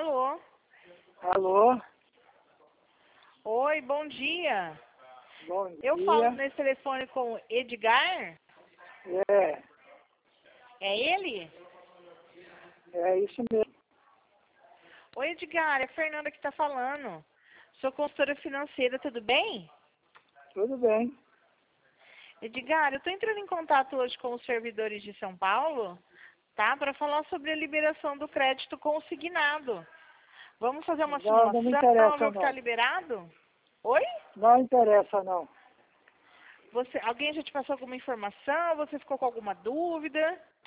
Alô? Alô? Oi, bom dia. Bom dia. Eu falo nesse telefone com o Edgar? É, É ele? é isso mesmo. Oi, Edgar, é a Fernanda que está falando. Sou consultora financeira, tudo bem? Tudo bem. Edgar, eu estou entrando em contato hoje com os servidores de São Paulo, tá? Para falar sobre a liberação do crédito consignado. Vamos fazer uma Não me simulação, interessa ver o que está não. liberado? Oi? Não interessa não. Alguém já te passou alguma informação? Você ficou com alguma dúvida?